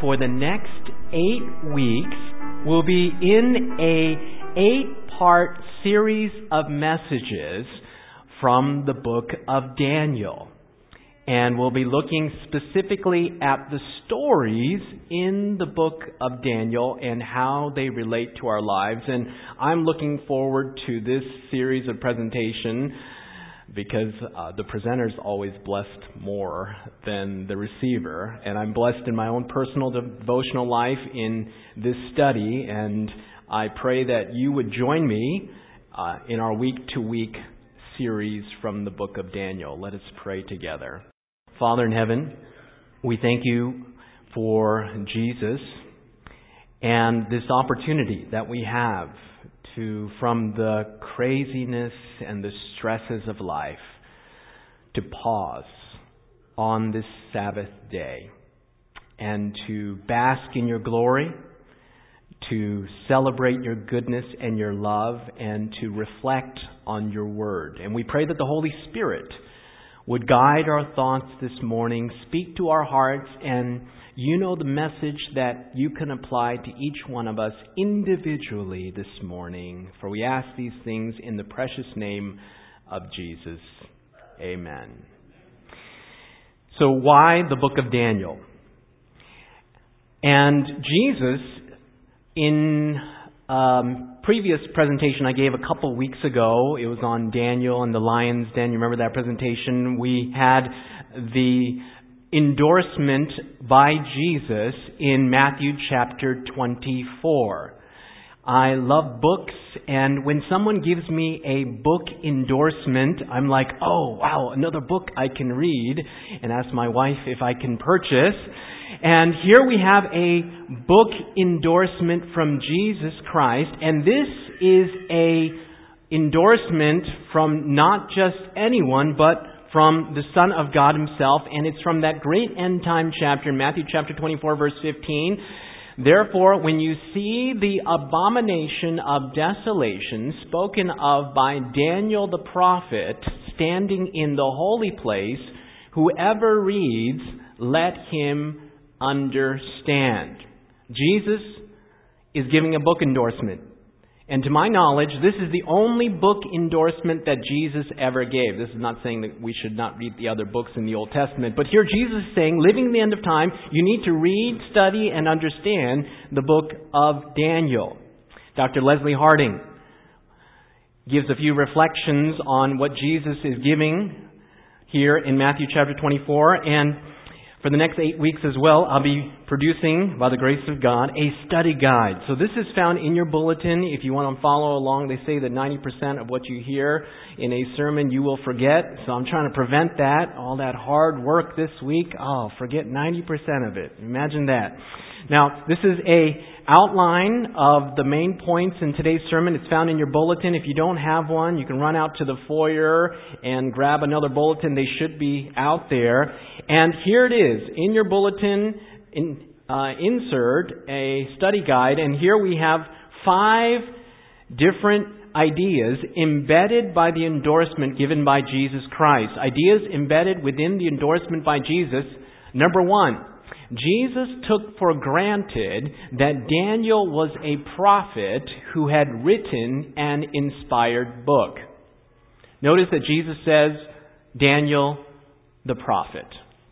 for the next 8 weeks, we'll be in a 8-part series of messages from the book of Daniel. And we'll be looking specifically at the stories in the book of Daniel and how they relate to our lives. And I'm looking forward to this series of presentation because the presenter's always blessed more than the receiver. And I'm blessed in my own personal devotional life in this study. And I pray that you would join me in our week-to-week series from the book of Daniel. Let us pray together. Father in heaven, we thank you for Jesus and this opportunity that we have to, from the craziness and the stresses of life, to pause on this Sabbath day and to bask in your glory, to celebrate your goodness and your love, and to reflect on your word. And we pray that the Holy Spirit would guide our thoughts this morning, speak to our hearts, and you know the message that you can apply to each one of us individually this morning. For we ask these things in the precious name of Jesus. Amen. So why the book of Daniel? And Jesus, in previous presentation I gave a couple weeks ago, it was on Daniel and the lion's den. You remember that presentation? We had the endorsement by Jesus in Matthew chapter 24. I love books, and when someone gives me a book endorsement, I'm like, oh wow, another book I can read, and ask my wife if I can purchase. And here we have a book endorsement from Jesus Christ, and this is a endorsement from not just anyone, but from the Son of God himself, and it's from that great end time chapter, Matthew chapter 24, verse 15. Therefore, when you see the abomination of desolation spoken of by Daniel the prophet standing in the holy place, whoever reads, let him understand. Jesus is giving a book endorsement. And to my knowledge, this is the only book endorsement that Jesus ever gave. This is not saying that we should not read the other books in the Old Testament. But here Jesus is saying, living in the end of time, you need to read, study, and understand the book of Daniel. Dr. Leslie Harding gives a few reflections on what Jesus is giving here in Matthew chapter 24. And for the next 8 weeks as well, I'll be producing, by the grace of God, a study guide. So this is found in your bulletin. If you want to follow along, they say that 90% of what you hear in a sermon you will forget. So I'm trying to prevent that. All that hard work this week, forget 90% of it. Imagine that. Now, this is a outline of the main points in today's sermon. It's found in your bulletin. If you don't have one, you can run out to the foyer and grab another bulletin. They should be out there. And here it is, in your bulletin, insert a study guide. And here we have 5 different ideas embedded by the endorsement given by Jesus Christ. Ideas embedded within the endorsement by Jesus. Number 1. Jesus took for granted that Daniel was a prophet who had written an inspired book. Notice that Jesus says, Daniel the prophet.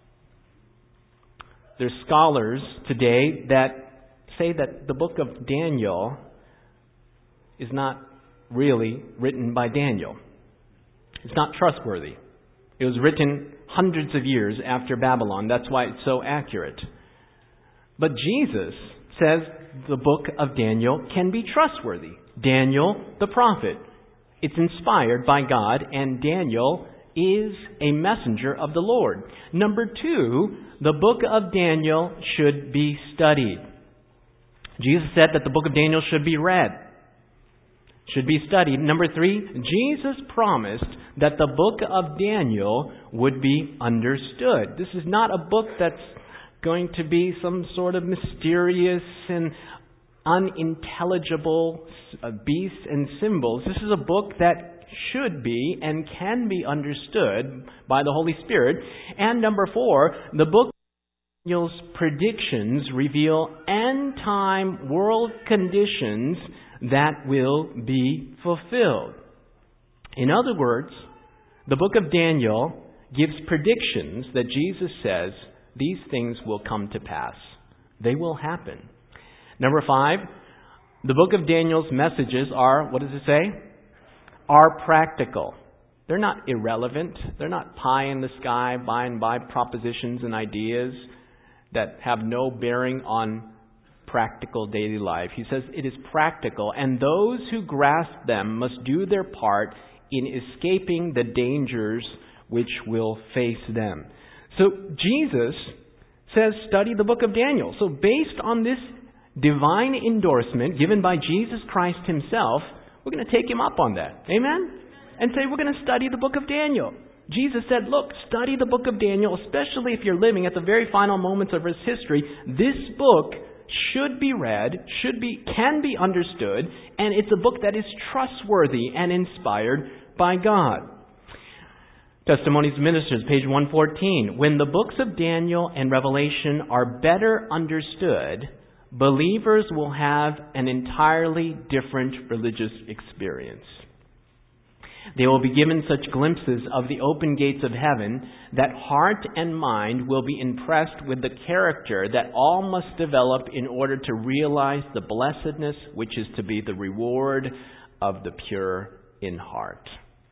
There's scholars today that say that the book of Daniel is not really written by Daniel. It's not trustworthy. It was written hundreds of years after Babylon. That's why it's so accurate. But Jesus says the book of Daniel can be trustworthy. Daniel the prophet. It's inspired by God, and Daniel is a messenger of the Lord. Number 2, the book of Daniel should be studied. Jesus said that the book of Daniel should be read. Should be studied. Number 3, Jesus promised that the book of Daniel would be understood. This is not a book that's going to be some sort of mysterious and unintelligible beasts and symbols. This is a book that should be and can be understood by the Holy Spirit. And number 4, the book Daniel's predictions reveal end-time world conditions that will be fulfilled. In other words, the book of Daniel gives predictions that Jesus says these things will come to pass. They will happen. Number 5, the book of Daniel's messages are, what does it say? Are practical. They're not irrelevant. They're not pie in the sky, by and by propositions and ideas that have no bearing on practical daily life. He says it is practical, and those who grasp them must do their part in escaping the dangers which will face them. So Jesus says, study the book of Daniel. So based on this divine endorsement given by Jesus Christ himself, we're going to take him up on that. Amen? And say we're going to study the book of Daniel. Jesus said, look, study the book of Daniel, especially if you're living at the very final moments of his history. This book should be read, can be understood, and it's a book that is trustworthy and inspired by God. Testimonies of Ministers, page 114. When the books of Daniel and Revelation are better understood, believers will have an entirely different religious experience. They will be given such glimpses of the open gates of heaven that heart and mind will be impressed with the character that all must develop in order to realize the blessedness which is to be the reward of the pure in heart.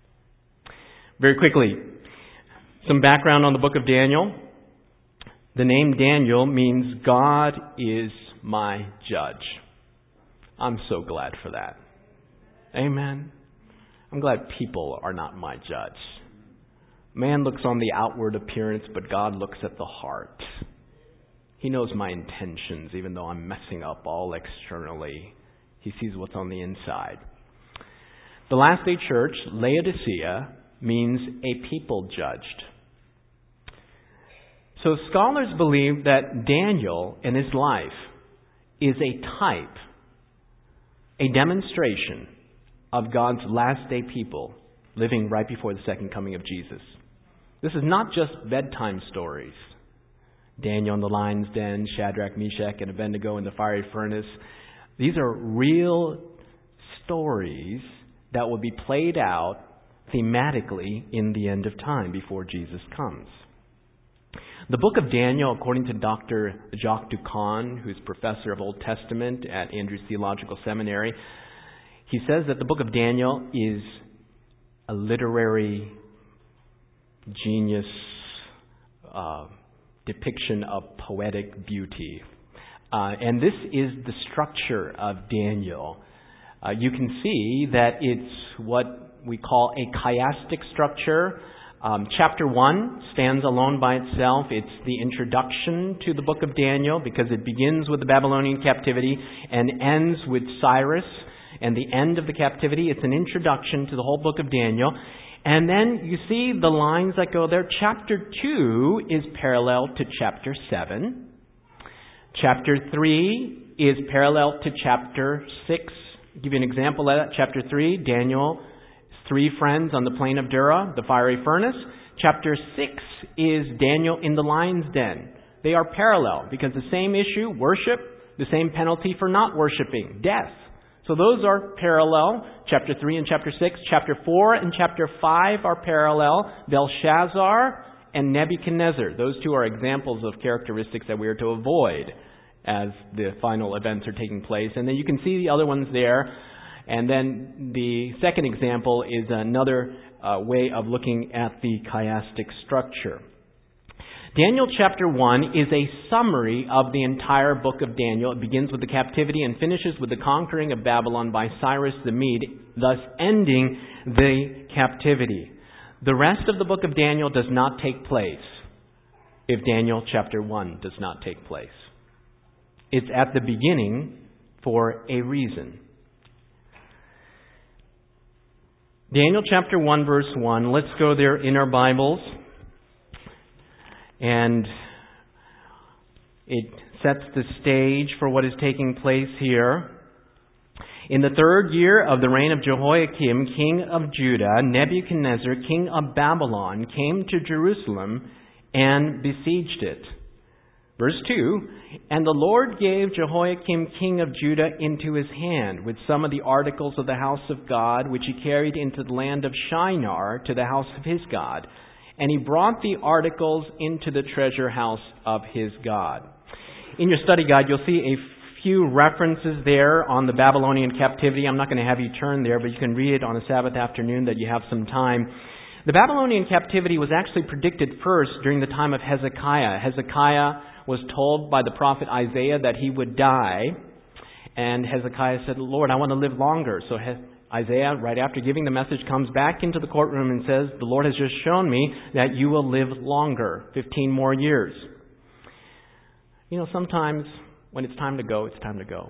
Very quickly, some background on the book of Daniel. The name Daniel means God is my judge. I'm so glad for that. Amen. I'm glad people are not my judge. Man looks on the outward appearance, but God looks at the heart. He knows my intentions, even though I'm messing up all externally. He sees what's on the inside. The last day church, Laodicea, means a people judged. So scholars believe that Daniel and his life is a type, a demonstration of God's last day people living right before the second coming of Jesus. This is not just bedtime stories. Daniel in the lion's den, Shadrach, Meshach, and Abednego in the fiery furnace. These are real stories that will be played out thematically in the end of time before Jesus comes. The book of Daniel, according to Dr. Jacques Ducan, who's professor of Old Testament at Andrews Theological Seminary, he says that the book of Daniel is a literary genius depiction of poetic beauty. And this is the structure of Daniel. You can see that it's what we call a chiastic structure. Chapter 1 stands alone by itself. It's the introduction to the book of Daniel because it begins with the Babylonian captivity and ends with Cyrus and the end of the captivity. It's an introduction to the whole book of Daniel. And then you see the lines that go there. Chapter 2 is parallel to chapter 7. Chapter 3 is parallel to chapter 6. I'll give you an example of that. Chapter 3, Daniel's 3 friends on the plain of Dura, the fiery furnace. Chapter 6 is Daniel in the lion's den. They are parallel because the same issue, worship, the same penalty for not worshiping, death. So those are parallel, chapter 3 and chapter 6. Chapter 4 and chapter 5 are parallel, Belshazzar and Nebuchadnezzar. Those two are examples of characteristics that we are to avoid as the final events are taking place. And then you can see the other ones there. And then the second example is another way of looking at the chiastic structure. Daniel chapter 1 is a summary of the entire book of Daniel. It begins with the captivity and finishes with the conquering of Babylon by Cyrus the Mede, thus ending the captivity. The rest of the book of Daniel does not take place if Daniel chapter 1 does not take place. It's at the beginning for a reason. Daniel chapter 1 verse 1. Let's go there in our Bibles. And it sets the stage for what is taking place here. In the 3rd year of the reign of Jehoiakim, king of Judah, Nebuchadnezzar, king of Babylon, came to Jerusalem and besieged it. Verse 2, and the Lord gave Jehoiakim king of Judah into his hand, with some of the articles of the house of God, which he carried into the land of Shinar to the house of his God. And he brought the articles into the treasure house of his God. In your study guide, you'll see a few references there on the Babylonian captivity. I'm not going to have you turn there, but you can read it on a Sabbath afternoon that you have some time. The Babylonian captivity was actually predicted first during the time of Hezekiah. Hezekiah was told by the prophet Isaiah that he would die. And Hezekiah said, Lord, I want to live longer. So Isaiah, right after giving the message, comes back into the courtroom and says, the Lord has just shown me that you will live longer, 15 more years. You know, sometimes when it's time to go, it's time to go.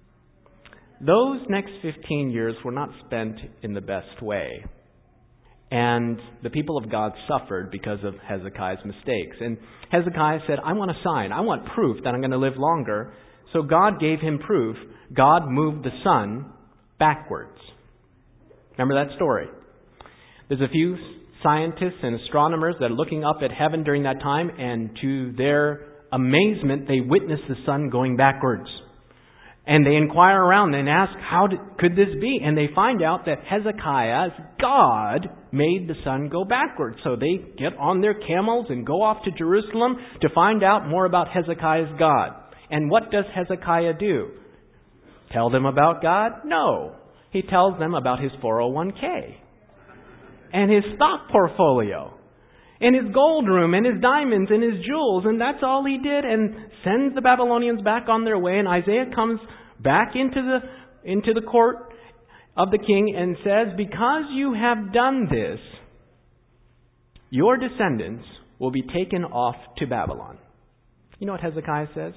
Those next 15 years were not spent in the best way. And the people of God suffered because of Hezekiah's mistakes. And Hezekiah said, I want a sign. I want proof that I'm going to live longer. So God gave him proof. God moved the sun backwards. Remember that story? There's a few scientists and astronomers that are looking up at heaven during that time, and to their amazement, they witness the sun going backwards. And they inquire around and ask, could this be? And they find out that Hezekiah's God made the sun go backwards. So they get on their camels and go off to Jerusalem to find out more about Hezekiah's God. And what does Hezekiah do? Tell them about God? No. He tells them about his 401k and his stock portfolio and his gold room and his diamonds and his jewels, and that's all he did, and sends the Babylonians back on their way. And Isaiah comes back into the court of the king and says, because you have done this, your descendants will be taken off to Babylon. You know what Hezekiah says?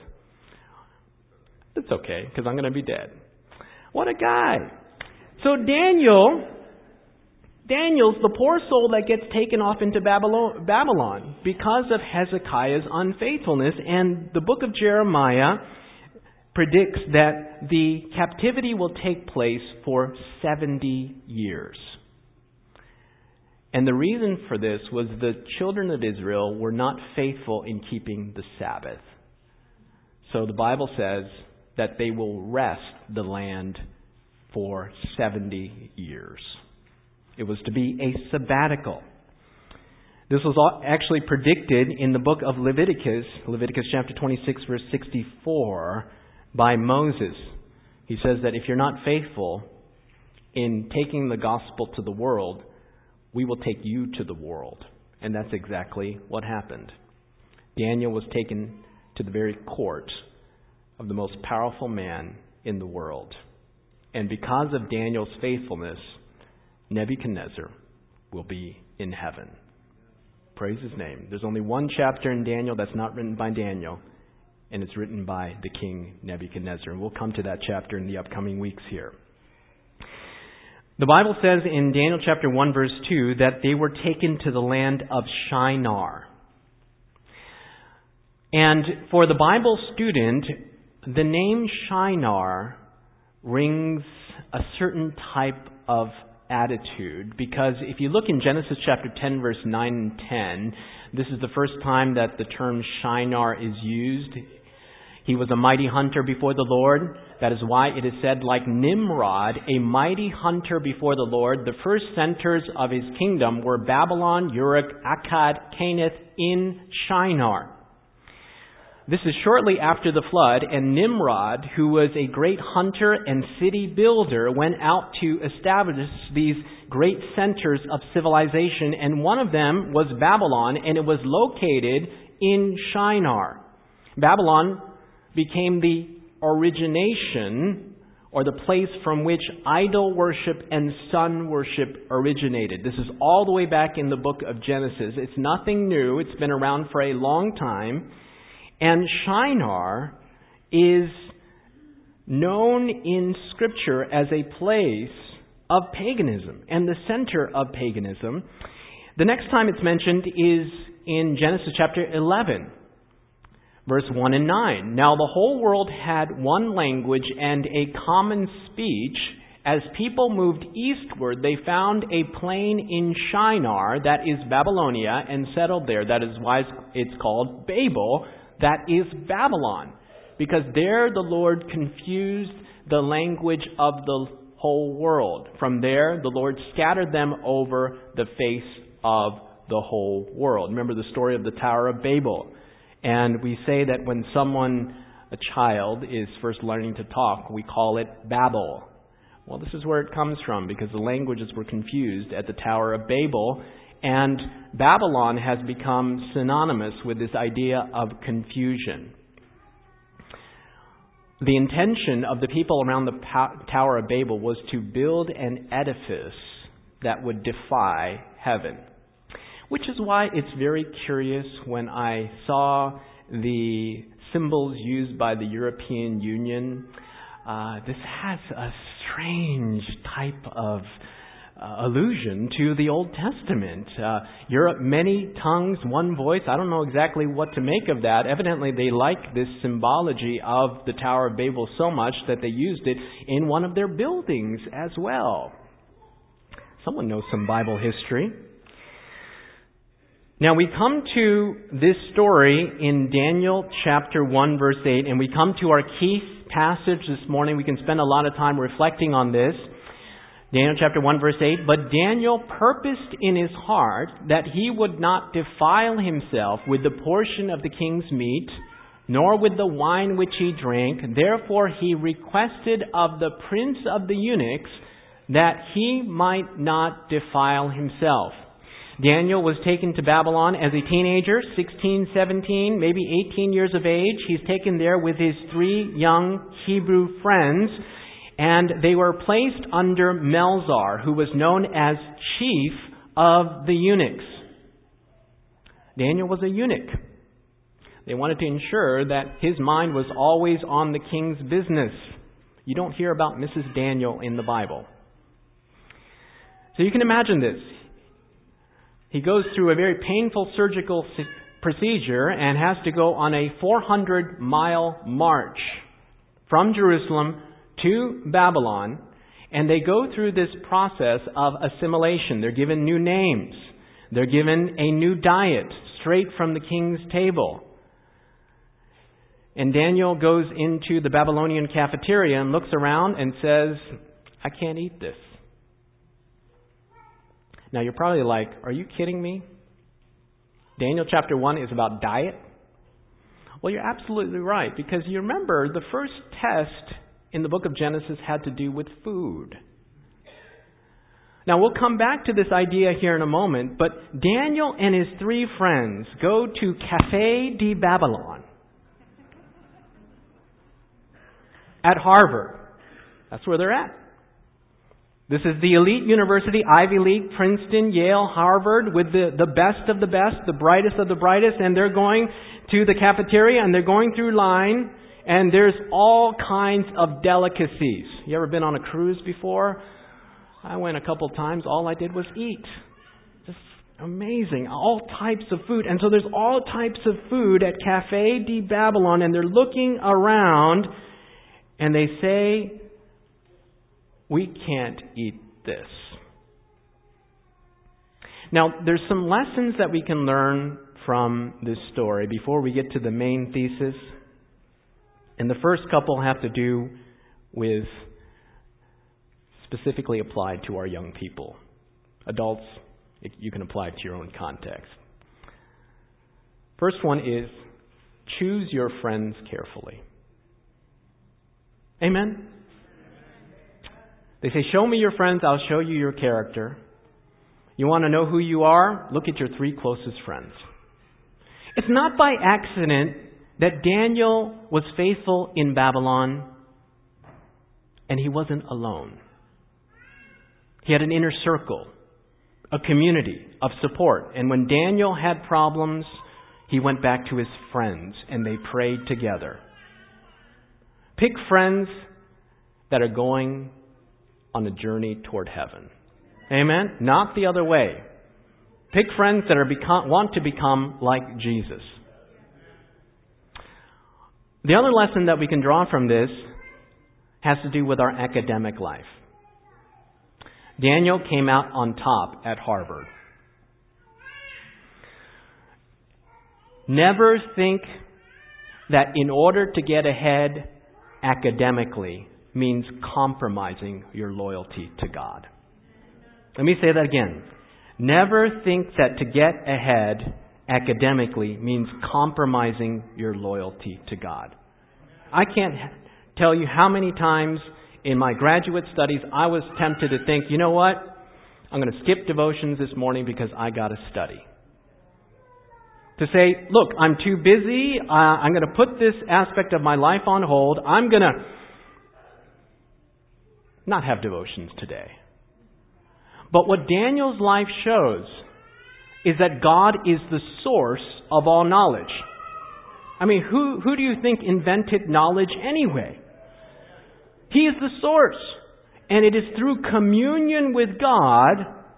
It's okay, because I'm going to be dead. What a guy. So Daniel's the poor soul that gets taken off into Babylon because of Hezekiah's unfaithfulness. And the book of Jeremiah predicts that the captivity will take place for 70 years. And the reason for this was the children of Israel were not faithful in keeping the Sabbath. So the Bible says that they will rest the land for 70 years. It was to be a sabbatical. This was actually predicted in the book of Leviticus chapter 26, verse 64, by Moses. He says that if you're not faithful in taking the gospel to the world, we will take you to the world. And that's exactly what happened. Daniel was taken to the very court of the most powerful man in the world. And because of Daniel's faithfulness, Nebuchadnezzar will be in heaven. Praise his name. There's only one chapter in Daniel that's not written by Daniel, and it's written by the king Nebuchadnezzar. And we'll come to that chapter in the upcoming weeks here. The Bible says in Daniel chapter 1 verse 2 that they were taken to the land of Shinar. And for the Bible student, the name Shinar rings a certain type of attitude, because if you look in Genesis chapter 10 verse 9 and 10, this is the first time that the term Shinar is used. He was a mighty hunter before the Lord. That is why it is said, like Nimrod, a mighty hunter before the Lord. The first centers of his kingdom were Babylon, Uruk, Akkad, Canaanith, in Shinar. This is shortly after the flood, and Nimrod, who was a great hunter and city builder, went out to establish these great centers of civilization, and one of them was Babylon, and it was located in Shinar. Babylon became the origination, or the place from which idol worship and sun worship originated. This is all the way back in the book of Genesis. It's nothing new. It's been around for a long time. And Shinar is known in Scripture as a place of paganism and the center of paganism. The next time it's mentioned is in Genesis chapter 11, verse 1 and 9. Now the whole world had one language and a common speech. As people moved eastward, they found a plain in Shinar, that is Babylonia, and settled there. That is why it's called Babel. that is Babylon. Because there the Lord confused the language of the whole world. From there, the Lord scattered them over the face of the whole world. Remember the story of the Tower of Babel. And we say that when a child, is first learning to talk, we call it Babel. Well, this is where it comes from, because the languages were confused at the Tower of Babel. And Babylon has become synonymous with this idea of confusion. The intention of the people around the Tower of Babel was to build an edifice that would defy heaven. Which is why it's very curious when I saw the symbols used by the European Union. This has a strange type of allusion to the Old Testament. Europe, many tongues, one voice. I don't know exactly what to make of that. Evidently, they like this symbology of the Tower of Babel so much that they used it in one of their buildings as well. Someone knows some Bible history. Now we come to this story in Daniel chapter 1 verse 8, and we come to our key passage this morning. We can spend a lot of time reflecting on this. Daniel chapter 1 verse 8, "But Daniel purposed in his heart that he would not defile himself with the portion of the king's meat, nor with the wine which he drank. Therefore he requested of the prince of the eunuchs that he might not defile himself." Daniel was taken to Babylon as a teenager, 16, 17, maybe 18 years of age. He's taken there with his 3 young Hebrew friends, and they were placed under Melzar, who was known as chief of the eunuchs. Daniel was a eunuch. They wanted to ensure that his mind was always on the king's business. You don't hear about Mrs. Daniel in the Bible. So you can imagine this. He goes through a very painful surgical procedure and has to go on a 400-mile march from Jerusalem to Babylon. And they go through this process of assimilation. They're given new names. They're given a new diet straight from the king's table. And Daniel goes into the Babylonian cafeteria and looks around and says, "I can't eat this." Now you're probably like, are you kidding me? Daniel chapter 1 is about diet? Well, you're absolutely right, because you remember the first test in the book of Genesis had to do with food. Now we'll come back to this idea here in a moment, but Daniel and his 3 friends go to Café de Babylon at Harvard. That's where they're at. This is the elite university, Ivy League, Princeton, Yale, Harvard, with the best of the best, the brightest of the brightest, and they're going to the cafeteria and they're going through line, and there's all kinds of delicacies. You ever been on a cruise before? I went a couple times. All I did was eat. Just amazing. All types of food. And so there's all types of food at Café de Babylon, and they're looking around and they say, "We can't eat this." Now, there's some lessons that we can learn from this story before we get to the main thesis. And the first couple have to do with specifically applied to our young people. Adults, you can apply it to your own context. First one is, choose your friends carefully. Amen? They say, show me your friends, I'll show you your character. You want to know who you are? Look at your 3 closest friends. It's not by accident that Daniel was faithful in Babylon and he wasn't alone. He had an inner circle, a community of support. And when Daniel had problems, he went back to his friends and they prayed together. Pick friends that are going on a journey toward heaven. Amen? Not the other way. Pick friends that want to become like Jesus. The other lesson that we can draw from this has to do with our academic life. Daniel came out on top at Harvard. Never think that in order to get ahead academically means compromising your loyalty to God. Let me say that again. Never think that to get ahead academically means compromising your loyalty to God. I can't tell you how many times in my graduate studies I was tempted to think, you know what? I'm going to skip devotions this morning because I got to study. To say, look, I'm too busy. I'm going to put this aspect of my life on hold. I'm going to not have devotions today. But what Daniel's life shows is that God is the source of all knowledge. I mean, who do you think invented knowledge anyway? He is the source. And it is through communion with God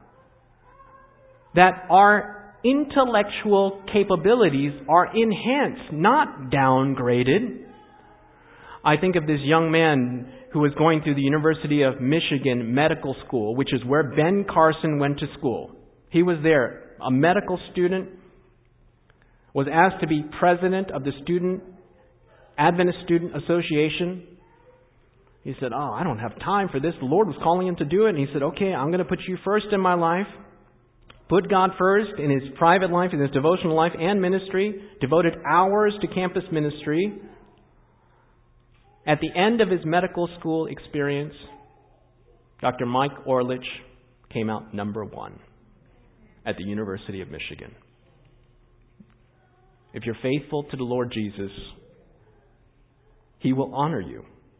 that our intellectual capabilities are enhanced, not downgraded. I think of this young man who was going through the University of Michigan Medical School, which is where Ben Carson went to school. He was there, a medical student, was asked to be president of the Adventist Student Association. He said, I don't have time for this. The Lord was calling him to do it. And he said, okay, I'm going to put you first in my life. Put God first in his private life, in his devotional life and ministry. Devoted hours to campus ministry. At the end of his medical school experience, Dr. Mike Orlich came out number 1 at the University of Michigan. If you're faithful to the Lord Jesus, He will honor you.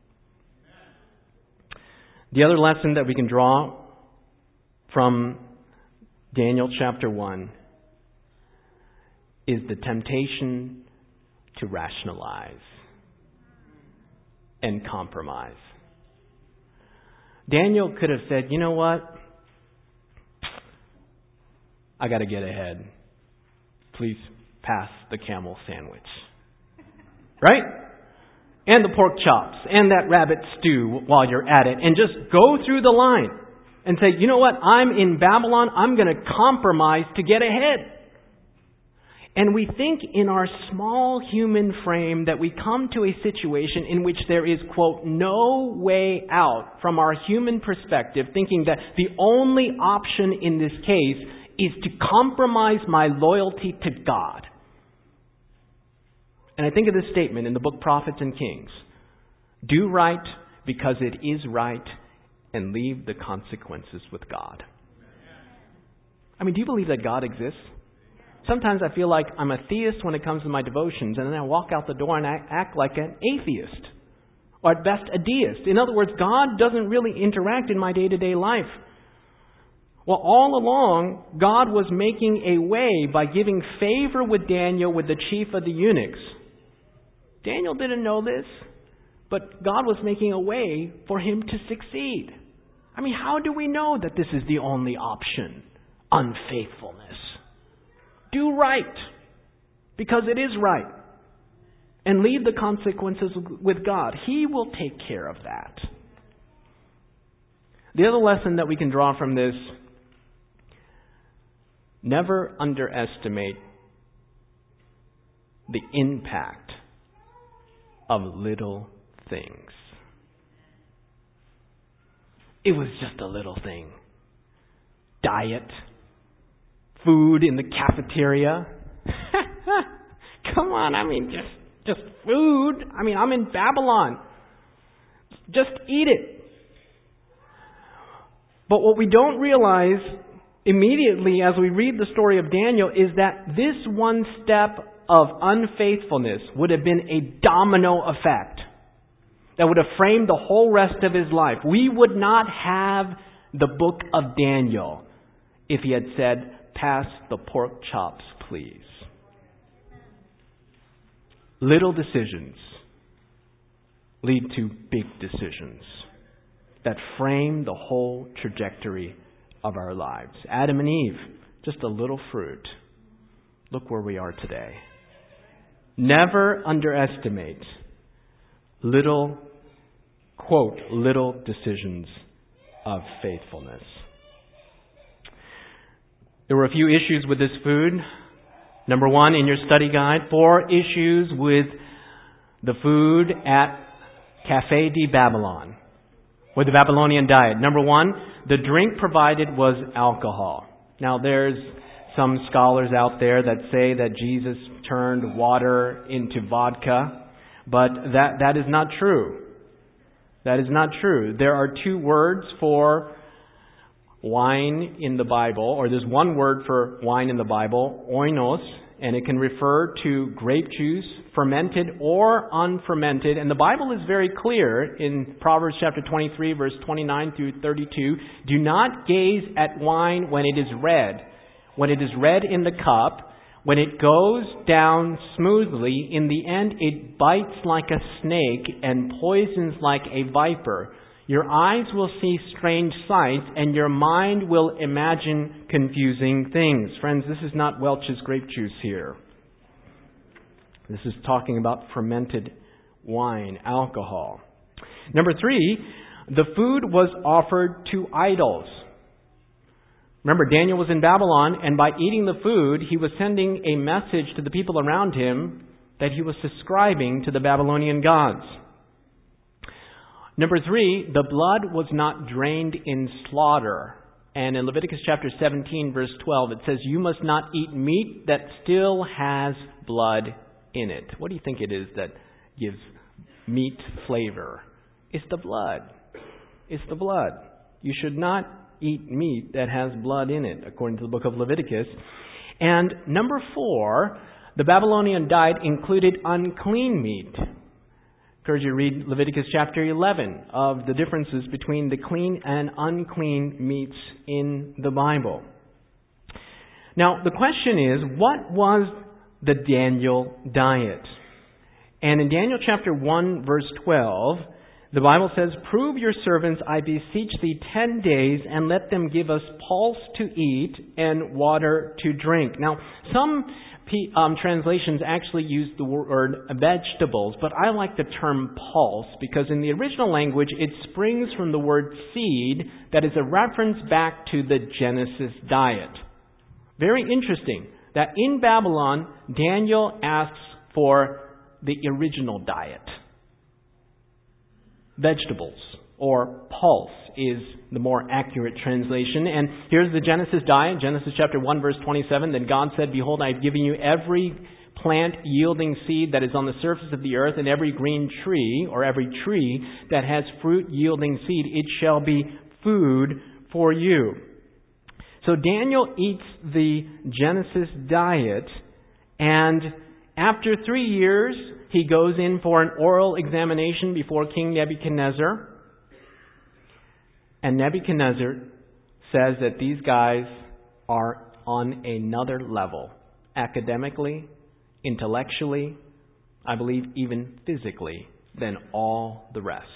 The other lesson that we can draw from Daniel chapter 1 is the temptation to rationalize and compromise. Daniel could have said, you know what? I got to get ahead. Please pass the camel sandwich. Right? And the pork chops and that rabbit stew while you're at it. And just go through the line and say, you know what? I'm in Babylon. I'm going to compromise to get ahead. And we think in our small human frame that we come to a situation in which there is, quote, no way out from our human perspective, thinking that the only option in this case is to compromise my loyalty to God. And I think of this statement in the book Prophets and Kings. Do right because it is right and leave the consequences with God. I mean, do you believe that God exists? Sometimes I feel like I'm a theist when it comes to my devotions, and then I walk out the door and I act like an atheist, or at best a deist. In other words, God doesn't really interact in my day-to-day life. Well, all along, God was making a way by giving favor with Daniel with the chief of the eunuchs. Daniel didn't know this, but God was making a way for him to succeed. I mean, how do we know that this is the only option? Unfaithfulness. Do right, because it is right. And leave the consequences with God. He will take care of that. The other lesson that we can draw from this, never underestimate the impact of little things. It was just a little thing. Diet. Food in the cafeteria. Come on, I mean, just food. I mean, I'm in Babylon. Just eat it. But what we don't realize immediately as we read the story of Daniel is that this one step of unfaithfulness would have been a domino effect that would have framed the whole rest of his life. We would not have the book of Daniel if he had said, pass the pork chops, please. Little decisions lead to big decisions that frame the whole trajectory of our lives. Adam and Eve, just a little fruit. Look where we are today. Never underestimate little, quote, little decisions of faithfulness. There were a few issues with this food. Number 1 in your study guide, 4 issues with the food at Café de Babylon, with the Babylonian diet. Number one, the drink provided was alcohol. Now, there's some scholars out there that say that Jesus turned water into vodka, but that is not true. That is not true. There are two words for wine in the Bible, or there's one word for wine in the Bible, oinos, and it can refer to grape juice, fermented or unfermented. And the Bible is very clear in Proverbs chapter 23, verse 29 through 32. Do not gaze at wine when it is red. When it is red in the cup, when it goes down smoothly, in the end it bites like a snake and poisons like a viper. Your eyes will see strange sights, and your mind will imagine confusing things. Friends, this is not Welch's grape juice here. This is talking about fermented wine, alcohol. Number three, the food was offered to idols. Remember, Daniel was in Babylon, and by eating the food, he was sending a message to the people around him that he was subscribing to the Babylonian gods. Number three, the blood was not drained in slaughter. And in Leviticus chapter 17, verse 12, it says, you must not eat meat that still has blood in it. What do you think it is that gives meat flavor? It's the blood. It's the blood. You should not eat meat that has blood in it, according to the book of Leviticus. And number four, the Babylonian diet included unclean meat. I encourage you to read Leviticus chapter 11 of the differences between the clean and unclean meats in the Bible. Now, the question is, what was the Daniel diet? And in Daniel chapter 1, verse 12, the Bible says, prove your servants, I beseech thee, 10 days, and let them give us pulse to eat and water to drink. Now, some translations actually use the word vegetables, but I like the term pulse because in the original language it springs from the word seed that is a reference back to the Genesis diet. Very interesting that in Babylon, Daniel asks for the original diet. Vegetables, or pulse, is the more accurate translation. And here's the Genesis diet, Genesis chapter 1, verse 27. Then God said, behold, I have given you every plant yielding seed that is on the surface of the earth, and every green tree, or every tree that has fruit yielding seed. It shall be food for you. So Daniel eats the Genesis diet, and after 3 years, he goes in for an oral examination before King Nebuchadnezzar. And Nebuchadnezzar says that these guys are on another level, academically, intellectually, I believe even physically, than all the rest.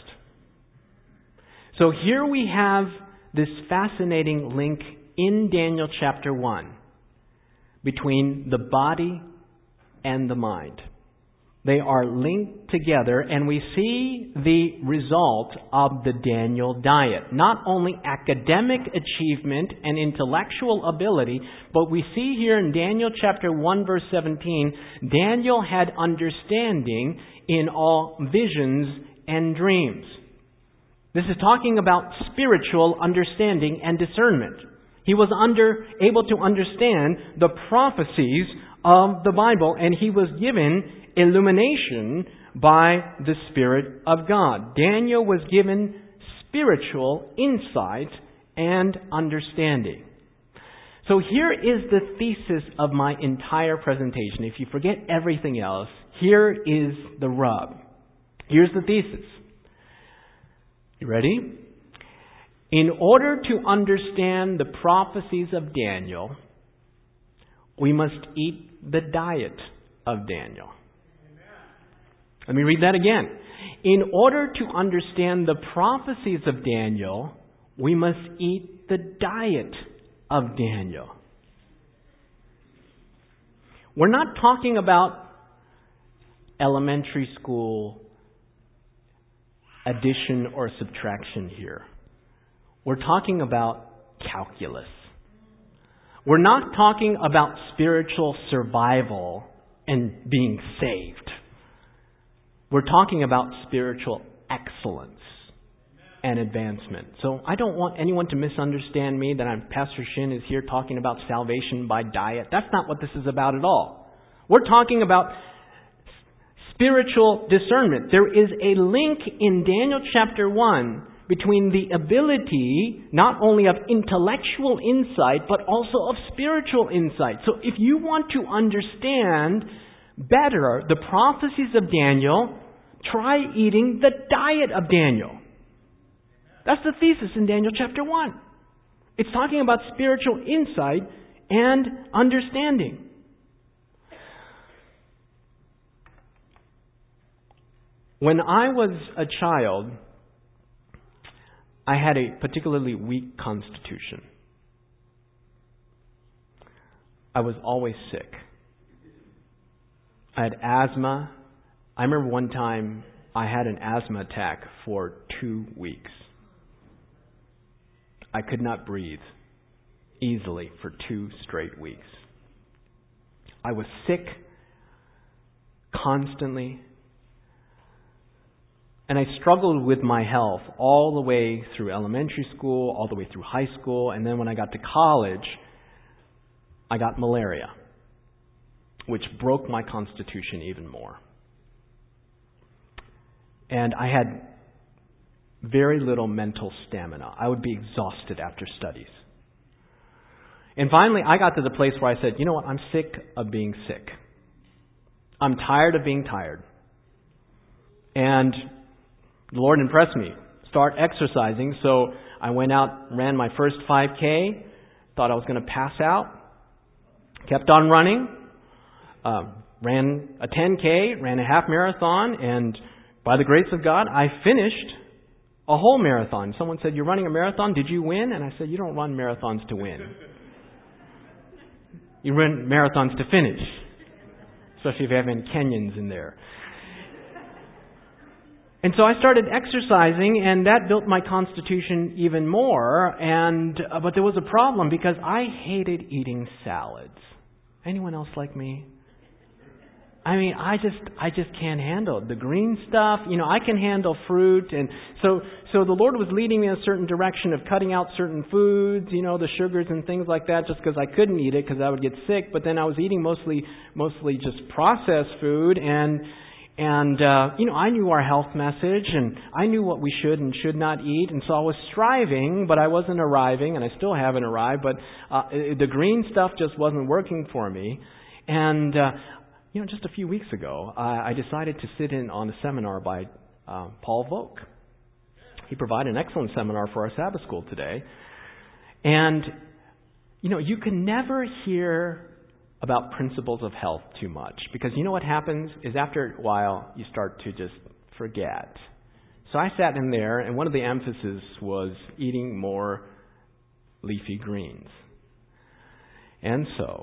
So here we have this fascinating link in Daniel chapter 1 between the body and the mind. They are linked together, and we see the result of the Daniel diet. Not only academic achievement and intellectual ability, but we see here in Daniel chapter 1 verse 17, Daniel had understanding in all visions and dreams. This is talking about spiritual understanding and discernment. He was able to understand the prophecies of the Bible, and he was given illumination by the Spirit of God. Daniel was given spiritual insight and understanding. So here is the thesis of my entire presentation. If you forget everything else, here is the rub. Here's the thesis. You ready? In order to understand the prophecies of Daniel, we must eat the diet of Daniel. Let me read that again. In order to understand the prophecies of Daniel, we must eat the diet of Daniel. We're not talking about elementary school addition or subtraction here. We're talking about calculus. We're not talking about spiritual survival and being saved. We're talking about spiritual excellence and advancement. So I don't want anyone to misunderstand me that Pastor Shin is here talking about salvation by diet. That's not what this is about at all. We're talking about spiritual discernment. There is a link in Daniel chapter 1 between the ability not only of intellectual insight but also of spiritual insight. So if you want to understand better the prophecies of Daniel, try eating the diet of Daniel. That's the thesis in Daniel chapter 1. It's talking about spiritual insight and understanding. When I was a child, I had a particularly weak constitution. I was always sick. I had asthma. I remember one time I had an asthma attack for 2 weeks. I could not breathe easily for 2 straight weeks. I was sick constantly. And I struggled with my health all the way through elementary school, all the way through high school, and then when I got to college, I got malaria, which broke my constitution even more. And I had very little mental stamina. I would be exhausted after studies. And finally, I got to the place where I said, you know what, I'm sick of being sick. I'm tired of being tired. And the Lord impressed me. Start exercising. So I went out, ran my first 5K, thought I was going to pass out. Kept on running. Ran a 10K, ran a half marathon, and by the grace of God, I finished a whole marathon. Someone said, "You're running a marathon, did you win?" And I said, "You don't run marathons to win. You run marathons to finish." Especially if you have any Kenyans in there. And so I started exercising, and that built my constitution even more. But there was a problem because I hated eating salads. Anyone else like me? I mean, I just can't handle it. The green stuff, I can handle fruit. And so the Lord was leading me in a certain direction of cutting out certain foods, the sugars and things like that, just because I couldn't eat it because I would get sick. But then I was eating mostly just processed food. And I knew our health message, and I knew what we should and should not eat. And so I was striving, but I wasn't arriving, and I still haven't arrived. But the green stuff just wasn't working for me. And just a few weeks ago, I decided to sit in on a seminar by Paul Vogt. He provided an excellent seminar for our Sabbath school today. And, you can never hear about principles of health too much. Because you know what happens is after a while, you start to just forget. So I sat in there, and one of the emphasis was eating more leafy greens. And so,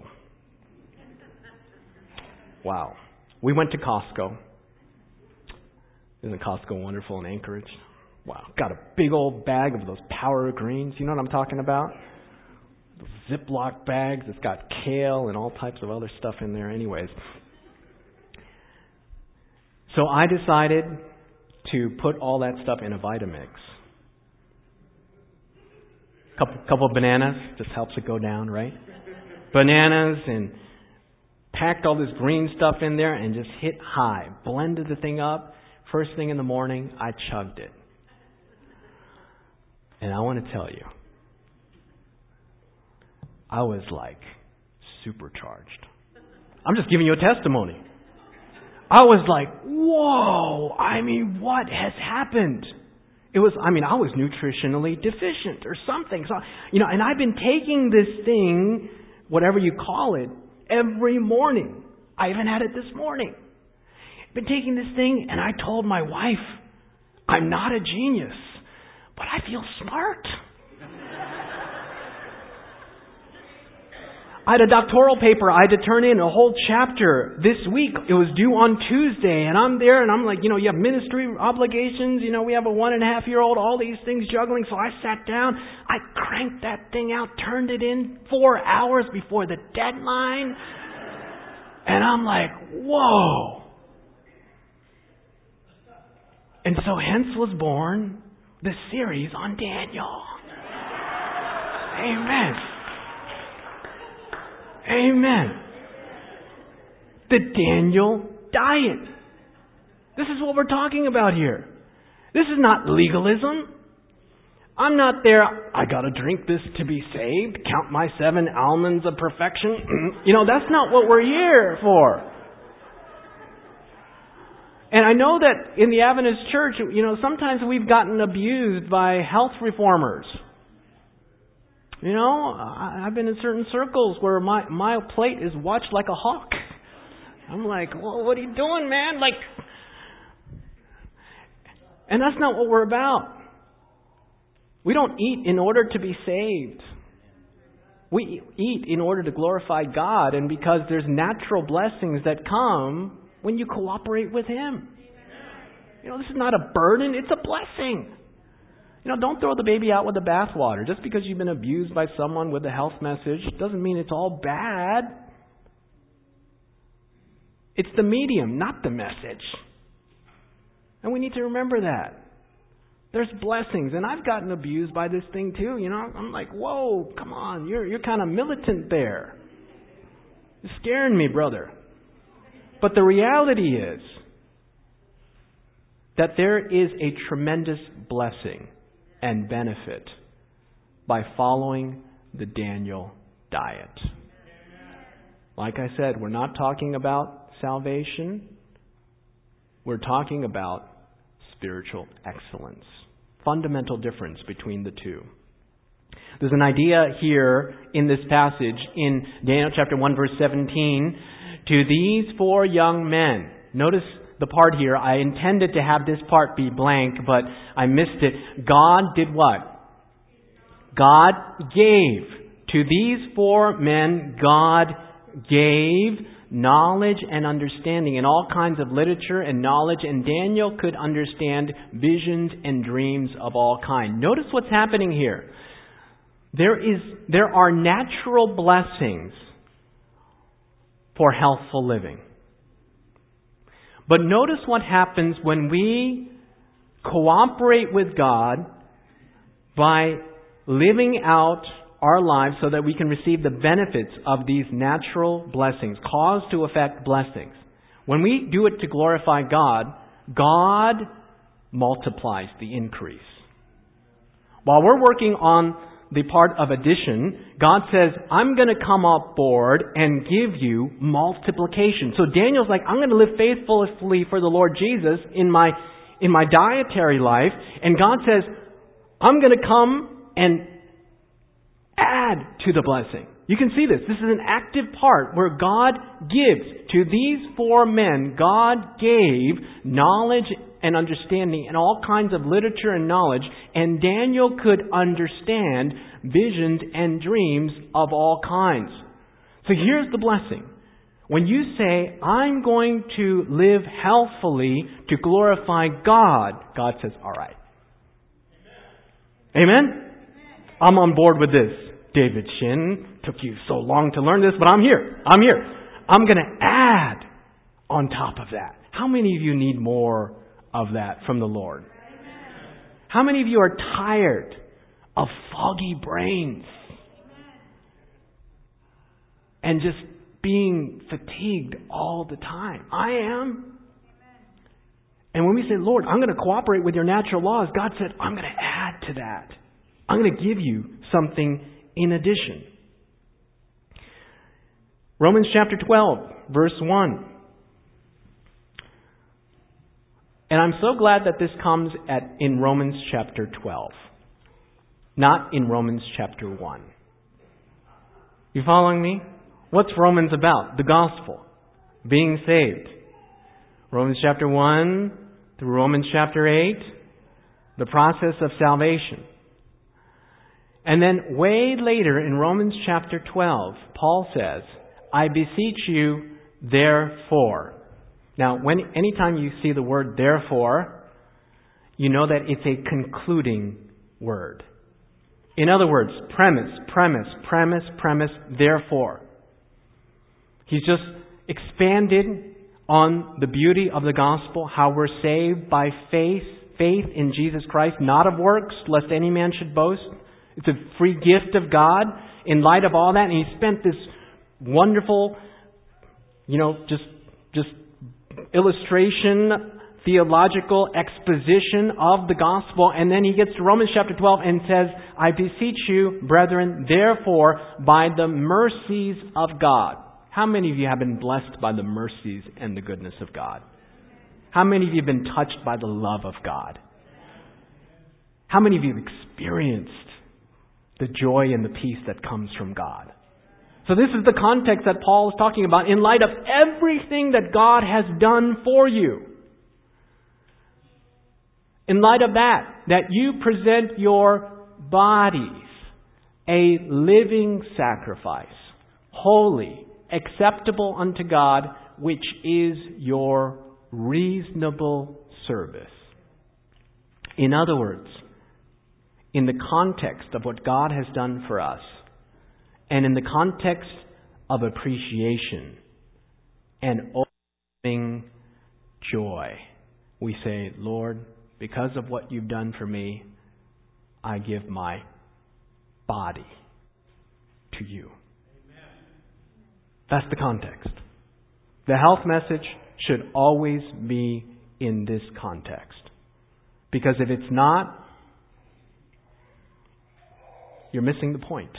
wow. We went to Costco. Isn't Costco wonderful in Anchorage? Wow. Got a big old bag of those Power Greens. You know what I'm talking about? Those Ziploc bags. It's got kale and all types of other stuff in there anyways. So I decided to put all that stuff in a Vitamix. Couple of bananas. Just helps it go down, right? Bananas, and packed all this green stuff in there and just hit high. Blended the thing up. First thing in the morning, I chugged it. And I want to tell you, I was like supercharged. I'm just giving you a testimony. I was like, whoa, what has happened? I was nutritionally deficient or something. So, and I've been taking this thing, whatever you call it, every morning. I even had it this morning. I've been taking this thing, and I told my wife, I'm not a genius, but I feel smart. I had a doctoral paper I had to turn in, a whole chapter this week. It was due on Tuesday, and I'm there, and I'm like, you have ministry obligations, we have a 1.5-year-old, all these things juggling. So I sat down, I cranked that thing out, turned it in 4 hours before the deadline, and I'm like, whoa. And so hence was born the series on Daniel. Amen. Amen. The Daniel diet. This is what we're talking about here. This is not legalism. I'm not there, I got to drink this to be saved, count my 7 almonds of perfection. That's not what we're here for. And I know that in the Adventist church, sometimes we've gotten abused by health reformers. I've been in certain circles where my plate is watched like a hawk. I'm like, well, what are you doing, man? And that's not what we're about. We don't eat in order to be saved. We eat in order to glorify God, and because there's natural blessings that come when you cooperate with Him. This is not a burden, it's a blessing. Don't throw the baby out with the bathwater. Just because you've been abused by someone with a health message doesn't mean it's all bad. It's the medium, not the message. And we need to remember that. There's blessings, and I've gotten abused by this thing too. I'm like, whoa, come on, you're kind of militant there. You're scaring me, brother. But the reality is that there is a tremendous blessing and benefit by following the Daniel diet. Like I said, we're not talking about salvation. We're talking about spiritual excellence. Fundamental difference between the two. There's an idea here in this passage in Daniel chapter 1 verse 17. To these 4 young men. Notice the part here. I intended to have this part be blank, but I missed it. God did what? God gave. To these 4 men, God gave knowledge and understanding in all kinds of literature and knowledge, and Daniel could understand visions and dreams of all kinds. Notice what's happening here. There are natural blessings for healthful living. But notice what happens when we cooperate with God by living out our lives so that we can receive the benefits of these natural blessings, cause to effect blessings. When we do it to glorify God, God multiplies the increase. While we're working on the part of addition, God says, I'm going to come up board and give you multiplication. So Daniel's like, I'm going to live faithfully for the Lord Jesus in my dietary life. And God says, I'm going to come and add to the blessing. You can see this. This is an active part where God gives. To these 4 men, God gave knowledge and understanding and all kinds of literature and knowledge, and Daniel could understand visions and dreams of all kinds. So here's the blessing. When you say, I'm going to live healthfully to glorify God, God says, all right. Amen? I'm on board with this. David Shin, took you so long to learn this, but I'm here. I'm going to add on top of that. How many of you need more of that from the Lord? How many of you are tired of foggy brains and just being fatigued all the time? I am. And when we say, Lord, I'm going to cooperate with your natural laws, God said, I'm going to add to that. I'm going to give you something in addition. Romans chapter 12, verse 1. And I'm so glad that this comes in Romans chapter 12, not in Romans chapter 1. You following me? What's Romans about? The gospel. Being saved. Romans chapter 1 through Romans chapter 8. The process of salvation. And then way later in Romans chapter 12, Paul says, I beseech you, therefore. Now, anytime you see the word therefore, you know that it's a concluding word. In other words, premise, therefore. He's just expanded on the beauty of the gospel, how we're saved by faith faith in Jesus Christ, not of works, lest any man should boast. It's a free gift of God. In light of all that, and he spent this wonderful, just illustration, theological exposition of the gospel, and then he gets to Romans chapter 12 and says, I beseech you, brethren, therefore, by the mercies of God. How many of you have been blessed by the mercies and the goodness of God? How many of you have been touched by the love of God? How many of you have experienced the joy and the peace that comes from God? So this is the context that Paul is talking about in light of everything that God has done for you. In light of that you present your bodies a living sacrifice, holy, acceptable unto God, which is your reasonable service. In other words, in the context of what God has done for us, and in the context of appreciation and overwhelming joy, we say, Lord, because of what you've done for me, I give my body to you. Amen. That's the context. The health message should always be in this context. Because if it's not, you're missing the point.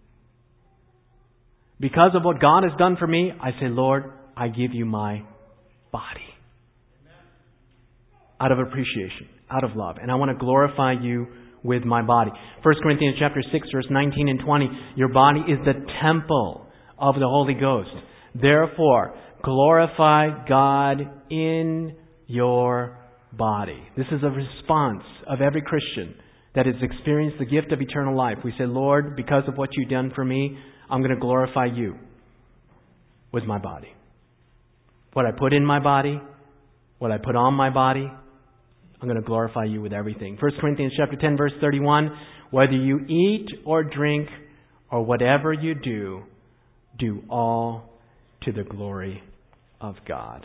Because of what God has done for me, I say, Lord, I give you my body. Out of appreciation, out of love. And I want to glorify you with my body. 1 Corinthians chapter 6, verse 19 and 20. Your body is the temple of the Holy Ghost. Therefore, glorify God in your body. This is a response of every Christian that has experienced the gift of eternal life. We say, Lord, because of what you've done for me, I'm going to glorify you with my body. What I put in my body, what I put on my body, I'm going to glorify you with everything. 1 Corinthians chapter 10, verse 31, whether you eat or drink or whatever you do, do all to the glory of God.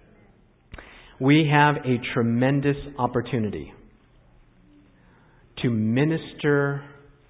We have a tremendous opportunity to minister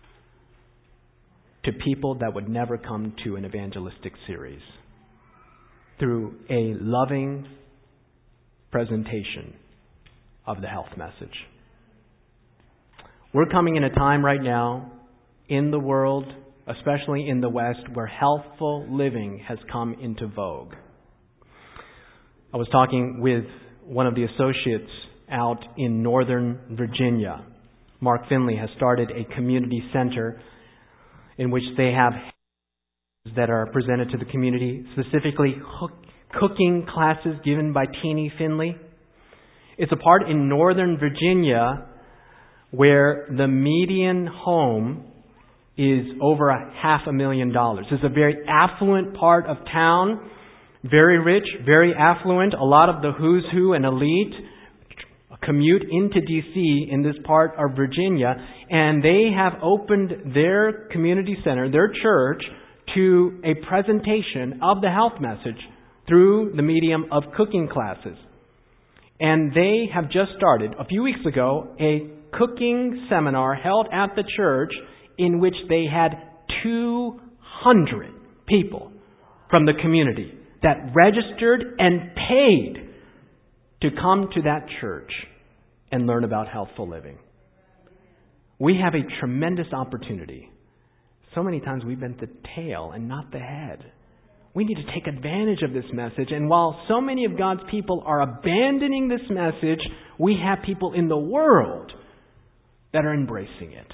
to people that would never come to an evangelistic series through a loving presentation of the health message. We're coming in a time right now in the world, especially in the West, where healthful living has come into vogue. I was talking with one of the associates out in Northern Virginia. Mark Finley has started a community center in which they have that are presented to the community, specifically cooking classes given by Teeny Finley. It's a part in Northern Virginia where the median home is over $500,000. It's a very affluent part of town, very rich, very affluent. A lot of the who's who and elite commute into D.C. in this part of Virginia, and they have opened their community center, their church, to a presentation of the health message through the medium of cooking classes. And they have just started, a few weeks ago, a cooking seminar held at the church in which they had 200 people from the community that registered and paid to come to that church and learn about healthful living. We have a tremendous opportunity. So many times we've been the tail and not the head. We need to take advantage of this message. And while so many of God's people are abandoning this message, we have people in the world that are embracing it.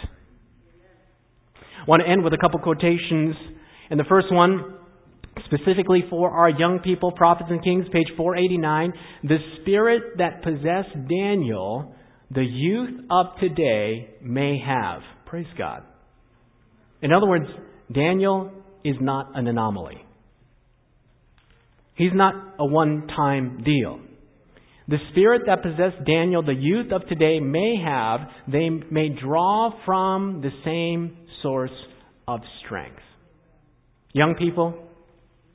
I want to end with a couple quotations. And the first one, specifically for our young people, Prophets and Kings, page 489. The spirit that possessed Daniel, the youth of today may have. Praise God. In other words, Daniel is not an anomaly. He's not a one-time deal. The spirit that possessed Daniel, the youth of today may have, they may draw from the same source of strength. Young people,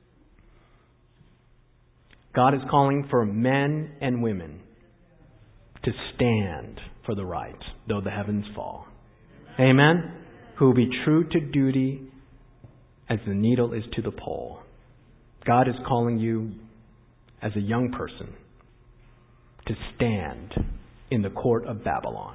God is calling for men and women to stand for the right, though the heavens fall. Amen? Who will be true to duty as the needle is to the pole. God is calling you as a young person to stand in the court of Babylon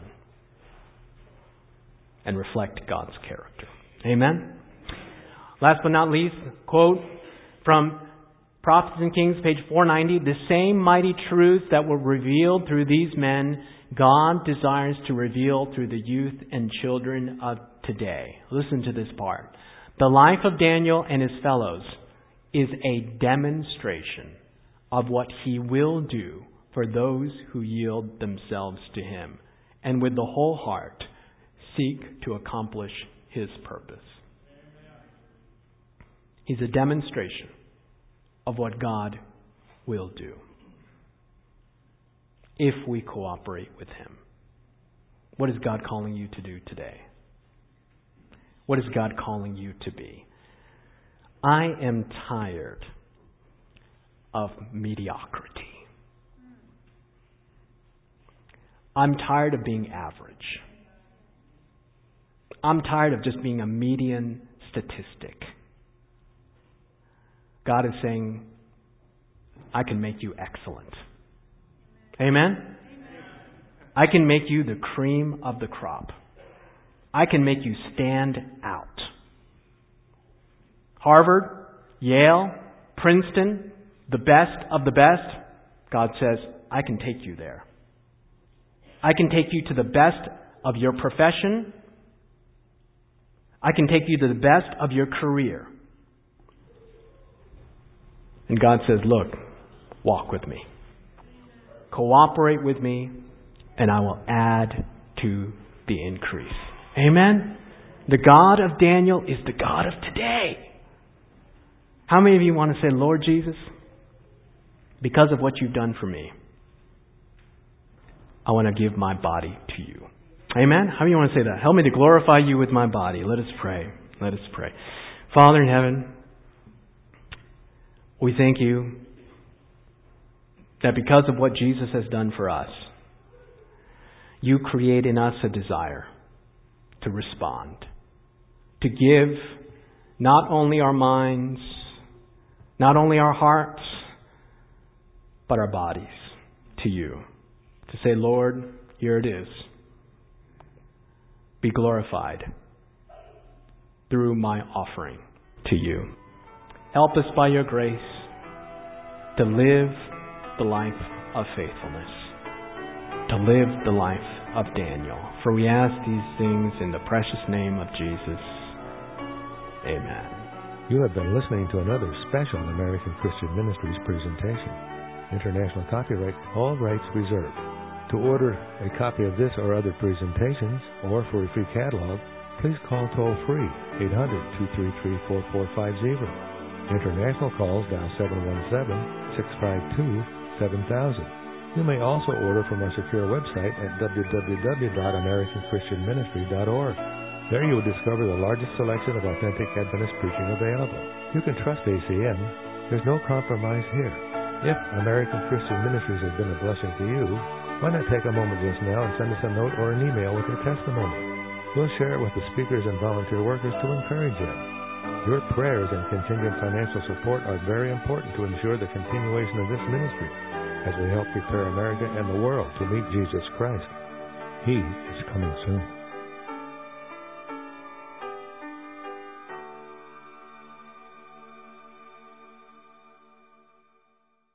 and reflect God's character. Amen? Last but not least, quote from Prophets and Kings, page 490, the same mighty truths that were revealed through these men, God desires to reveal through the youth and children of today. Listen to this part. The life of Daniel and his fellows is a demonstration of what he will do for those who yield themselves to him and with the whole heart seek to accomplish his purpose. He's a demonstration of what God will do if we cooperate with him. What is God calling you to do today? What is God calling you to be? I am tired of mediocrity. I'm tired of being average. I'm tired of just being a median statistic. God is saying, I can make you excellent. Amen? I can make you the cream of the crop. I can make you stand out. Harvard, Yale, Princeton, the best of the best, God says, I can take you there. I can take you to the best of your profession. I can take you to the best of your career. And God says, look, walk with me. Cooperate with me, and I will add to the increase. Amen? The God of Daniel is the God of today. How many of you want to say, Lord Jesus, because of what you've done for me, I want to give my body to you. Amen? How many of you want to say that? Help me to glorify you with my body. Let us pray. Let us pray. Father in heaven, we thank you that because of what Jesus has done for us, you create in us a desire to respond, to give not only our minds, not only our hearts, but our bodies to you. To say, Lord, here it is. Be glorified through my offering to you. Help us by your grace to live the life of faithfulness, to live the life of Daniel. For we ask these things in the precious name of Jesus. Amen. You have been listening to another special American Christian Ministries presentation. International copyright, all rights reserved. To order a copy of this or other presentations, or for a free catalog, please call toll-free 800-233-4450. International calls dial 717-652-7000. You may also order from our secure website at www.americanchristianministry.org. There you will discover the largest selection of authentic Adventist preaching available. You can trust ACM. There's no compromise here. If American Christian Ministries has been a blessing to you, why not take a moment just now and send us a note or an email with your testimony? We'll share it with the speakers and volunteer workers to encourage them. Your prayers and contingent financial support are very important to ensure the continuation of this ministry as we help prepare America and the world to meet Jesus Christ. He is coming soon.